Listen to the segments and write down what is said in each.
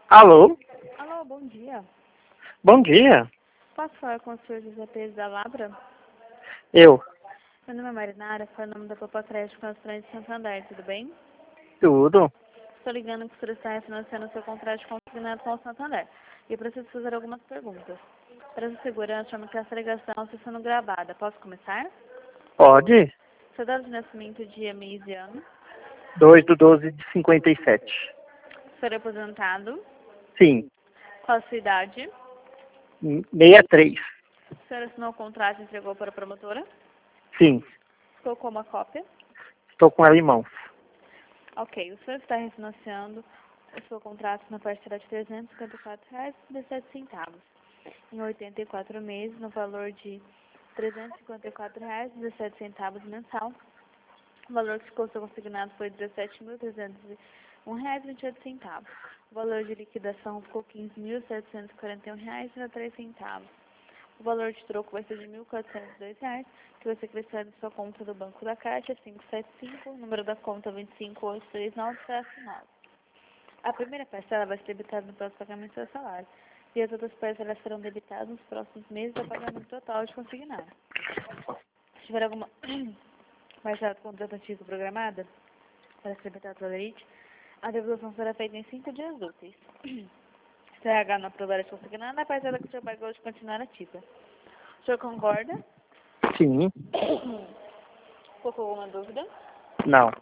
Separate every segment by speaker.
Speaker 1: Alô?
Speaker 2: Alô, bom dia.
Speaker 1: Bom dia.
Speaker 2: Posso falar com o senhor José Pedro da Labra?
Speaker 1: Eu.
Speaker 2: Meu nome é Marinara, foi o nome da Popa Crédito Construção de Santander, tudo bem?
Speaker 1: Tudo.
Speaker 2: Estou ligando que o senhor está refinanciando o seu contrato de consignado com o Santander. E eu preciso fazer algumas perguntas. Para a segurança, chama que essa ligação está sendo gravada. Posso começar?
Speaker 1: Pode?
Speaker 2: Seu dado de nascimento, dia, mês e ano.
Speaker 1: 2/12/57.
Speaker 2: O senhor é aposentado.
Speaker 1: Sim.
Speaker 2: Qual a sua idade?
Speaker 1: 63.
Speaker 2: O senhor assinou o contrato e entregou para a promotora?
Speaker 1: Sim.
Speaker 2: Colocou uma cópia?
Speaker 1: Estou com ela em mãos.
Speaker 2: Ok, o senhor está refinanciando o seu contrato na parcela de R$ 354,17, em 84 meses, no valor de R$ 354,17 mensal. O valor que ficou consignado foi R$ 17.301,28. O valor de liquidação ficou R$ 15.741,03. O valor de troco vai ser de R$ 1.402, que vai ser crescido em sua conta do Banco da Caixa, 575, número da conta 25839-9. A primeira parcela vai ser debitada no próximo pagamento do seu salário, e as outras parcelas serão debitadas nos próximos meses ao pagamento total de consignado. Se tiver alguma parcela de contrato antigo programada para ser debitada pela elite, a devolução será feita em 5 dias úteis. Se a RH não aprovar a consignada, a parcela que o senhor pagou de continuar ativa. O senhor concorda?
Speaker 1: Sim.
Speaker 2: Ficou com alguma dúvida?
Speaker 1: Não.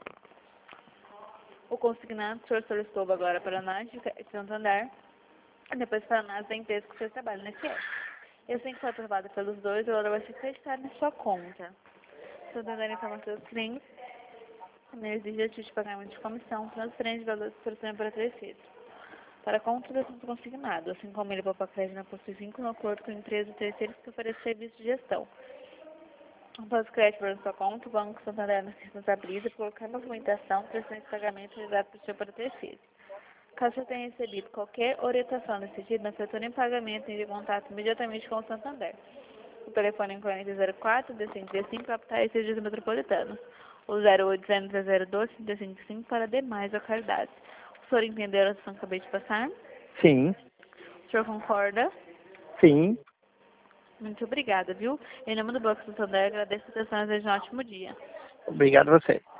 Speaker 2: O consignado, o senhor solicitou agora para a análise de Santander, e depois para a análise da empresa que o senhor trabalha na FIES. Esse tem que ser aprovado pelos dois, o valor vai ser acreditado na sua conta. Santander informa seus clientes, exige a de pagamento de comissão, transferência de valores que o senhor para terceiros. Para a contratação do consignado, assim como ele Popa Crédito não possui vínculo no acordo com empresas terceiras que oferecem serviço de gestão. Após o crédito para sua conta, o Banco Santander se responsabiliza por colocar a movimentação, transferência de pagamento realizado por seu para terceiros. Caso você tenha recebido qualquer orientação nesse sentido, não efetue nem pagamento, entre em contato imediatamente com o Santander. O telefone é 4004-235, capital e regiões metropolitanos. O 0800-002-555 para demais localidades. O senhor entendeu a situação que acabei de passar?
Speaker 1: Sim.
Speaker 2: O senhor concorda?
Speaker 1: Sim.
Speaker 2: Muito obrigada, viu? Em nome do Banco Santander, agradeço a atenção e desejo um ótimo dia.
Speaker 1: Obrigado a você.